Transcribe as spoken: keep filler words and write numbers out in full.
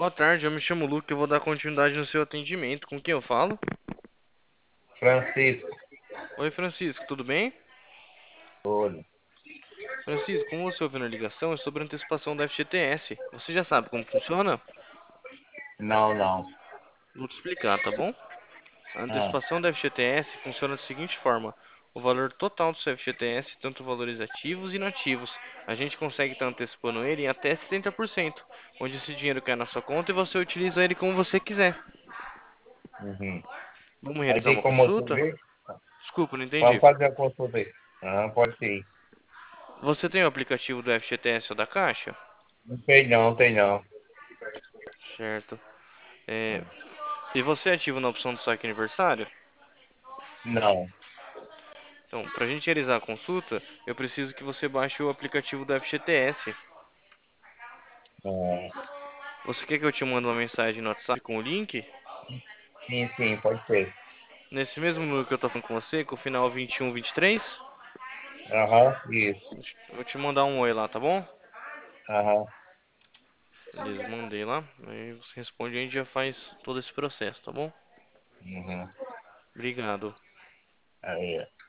Boa tarde, eu me chamo Luke, eu vou dar continuidade no seu atendimento. Com quem eu falo? Francisco, Oi, Francisco, tudo bem? olho. Francisco, como você ouviu na ligação, é sobre a antecipação da F G T S. Você já sabe como funciona? Não, não. Vou te explicar, tá bom? A Ah, antecipação da F G T S funciona da seguinte forma: o valor total do seu F G T S, tanto valores ativos e inativos, a gente consegue estar antecipando ele em até setenta por cento, onde esse dinheiro cai na sua conta e você utiliza ele como você quiser. uhum. Vamos Aí realizar tem uma como consulta? subir? Desculpa, não Vamos entendi. fazer a consulta aí. Ah, pode ser. Você tem o aplicativo do F G T S ou da Caixa? Não tem não, tem não. Certo. É, e você é ativo na opção do saque aniversário? Não. Então, para a gente realizar a consulta, eu preciso que você baixe o aplicativo do F G T S. Ah, Você quer que eu te mande uma mensagem no WhatsApp com o link? sim, sim, pode ser. Nesse mesmo número que eu tô falando com você, com o final vinte e um vinte e três? Aham, isso. Eu vou te mandar um oi lá, tá bom? Aham. Beleza, mandei lá. Aí você responde e a gente já faz todo esse processo, tá bom? Uhum. Obrigado. Aí.